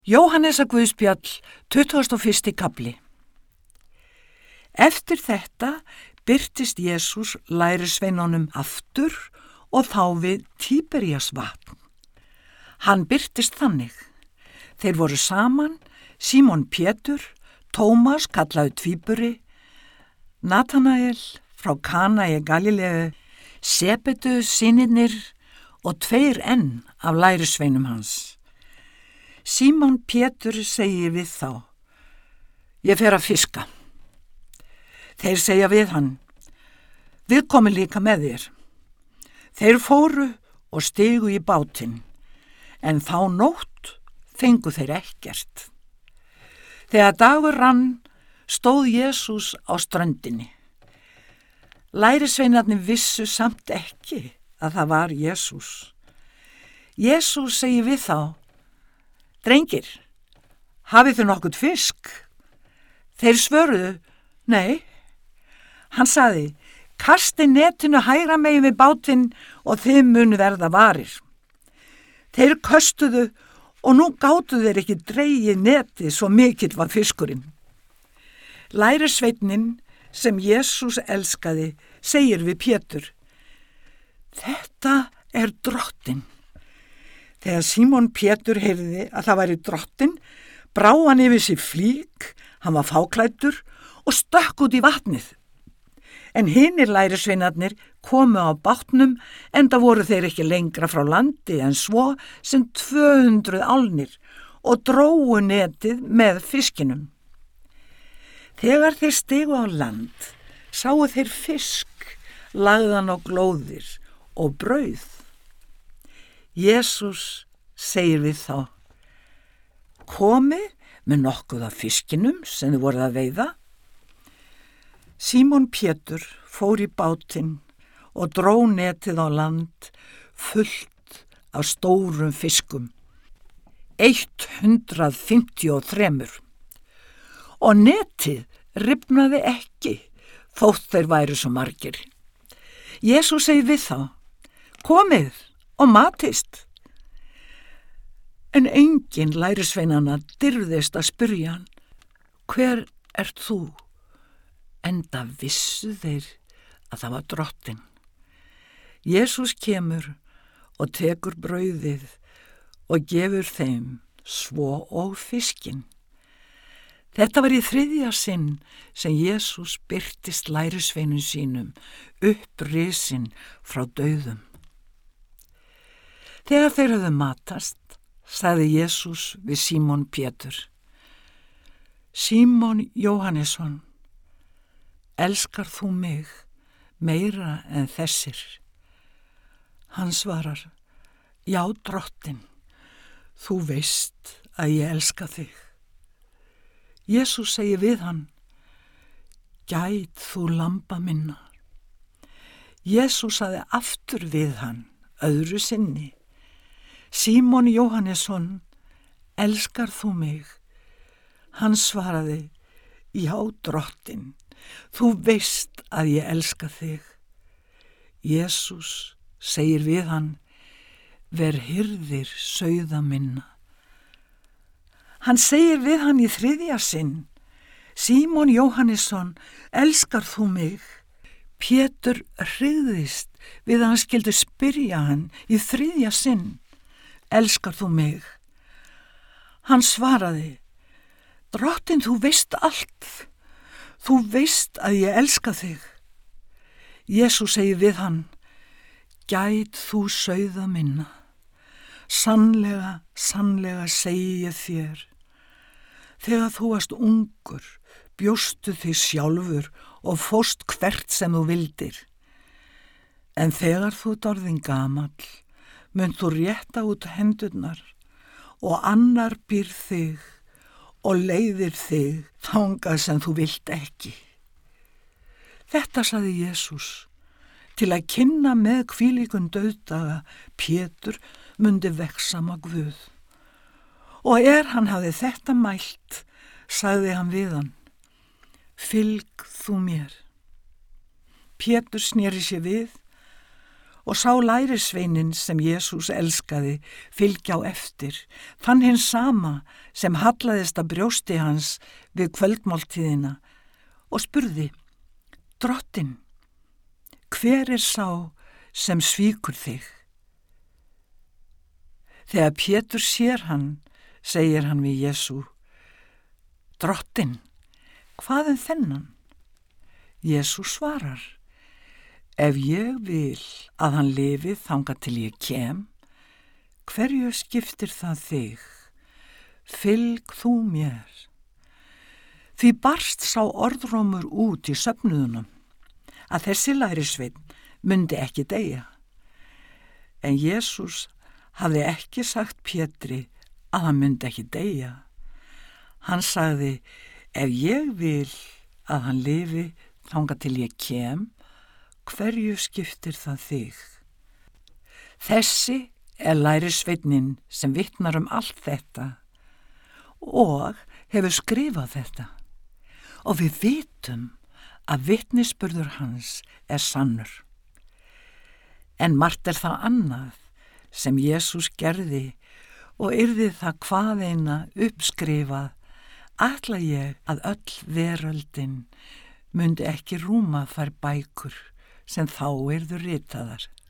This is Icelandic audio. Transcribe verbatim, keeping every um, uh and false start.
Jóhannesar Guðspjall, tuttugasti og fyrsti kafli. Eftir þetta birtist Jesús lærisveinunum aftur og þá við Tíberíasvatn. Hann birtist þannig. Þeir voru saman, Símon Pétur, Tómas kallaður Tvíburi, Natanael frá Kana í Galileu, Sebedeus synirnir og tveir enn af lærisveinum hans. Símon Pétur segir við þá: Ég fer að fiska. Þeir segja við hann: Við komum líka með þér. Þeir fóru og stigu í bátinn, en þá nótt fengu þeir ekkert. Þegar dagur rann stóð Jesús á ströndinni. Lærisveinarnir vissu samt ekki að það var Jesús. Jesús segir við þá: Drengir, hafið þið nokkuð fisk? Þeir svöruðu: Nei. Hann sagði: Kastið netinu hægra megin við bátinn og þið munu verða varir. Þeir köstuðu og nú gátu þeir ekki dregið netið, svo mikill var fiskurinn. Lærisveinn sem Jesús elskaði segir við Pétur: Þetta er drottinn. Þegar Símon Pétur heyrði að það væri drottinn, brá hann yfir sig flík, hann var fáklæddur og stökk út í vatnið. En hinir lærisveinarnir komu á bátnum, enda voru þeir ekki lengra frá landi en svo sem tvö hundruð álnir og drógu netið með fiskinum. Þegar þeir stigu á land, sáu þeir fisk, lagðan á glóðir og brauð. Jesús segir við þá: Komið með nokkuð af fiskinum sem þið voruð að veiða. Símon Pétur fór í bátinn og dró netið á land fullt af stórum fiskum, eitt hundrað fimmtíu og þremur. Og netið rifnaði ekki, þótt þeir væru svo margir. Jesús segir við þá: Komið og matist. En enginn lærisveinanna dirfðist að spyrja hann: Hver ert þú? Enda vissu þeir að það var drottinn. Jesús kemur og tekur brauðið og gefur þeim svo og fiskinn. Þetta var í þriðja sinn sem Jesús birtist lærisveinum sínum upprisinn frá dauðum. Þegar þeir höfðu matast, sagði Jesús við Símon Pétur: Símon Jóhannesson, elskar þú mig meira en þessir? Hann svarar: Já, drottinn, þú veist að ég elska þig. Jesús segir við hann: Gæt þú lamba minna. Jesús sagði aftur við hann öðru sinni: Símon Jóhannesson, elskar þú mig? Hann svaraði: Já, drottinn, þú veist að ég elska þig. Jesús segir við hann: Ver hirðir sauða minna. Hann segir við hann í þriðja sinn: Símon Jóhannesson, elskar þú mig? Pétur hryggðist við að hann skyldi spyrja hann í þriðja sinn: Elskar þú mig? Hann svaraði: Drottinn, þú veist allt. Þú veist að ég elska þig. Jesús segir við hann: Gæt þú sauða minna. Sannlega, sannlega segi ég þér, þegar þú varst ungur, bjóstu þig sjálfur og fórst hvert sem þú vildir. En þegar þú ert orðinn gamall, munt þú rétta út hendurnar og annar býr þig og leiðir þig þangað sem þú vilt ekki. Þetta sagði Jesús til að kynna með hvílíkum dauðdaga Pétur mundi vegsama Guð. Og er hann hafði þetta mælt, sagði hann við hann: Fylg þú mér. Pétur sneri sér við og sá lærisveinin sem Jesús elskaði fylgja á eftir, fann hinn sama sem hallaðist að brjósti hans við kvöldmáltíðina og spurði: Drottinn, hver er sá sem svíkur þig? Þegar Pétur sér hann, segir hann við Jesú: Drottinn, hvað um þennan? Jesú svarar: Ef ég vil að hann lifi þangað til ég kem, hverju skiptir það þig? Fylg þú mér. Því barst sá orðrómur út í söfnuðunum að þessi lærisveinn mundi ekki deyja. En Jesús hafði ekki sagt Pétri að hann mundi ekki deyja. Hann sagði: Ef ég vil að hann lifi þangað til ég kem, hverju skiptir það þig? Þessi er lærisveinninn sem vitnar um allt þetta og hefur skrifað þetta, og við vitum að vitnisburður hans er sannur. En margt er það annað sem Jesús gerði og yrði það hvaðeina uppskrifað, ætla ég að öll veröldin mundi ekki rúma þær bækur sem þá yrðu ritaðar.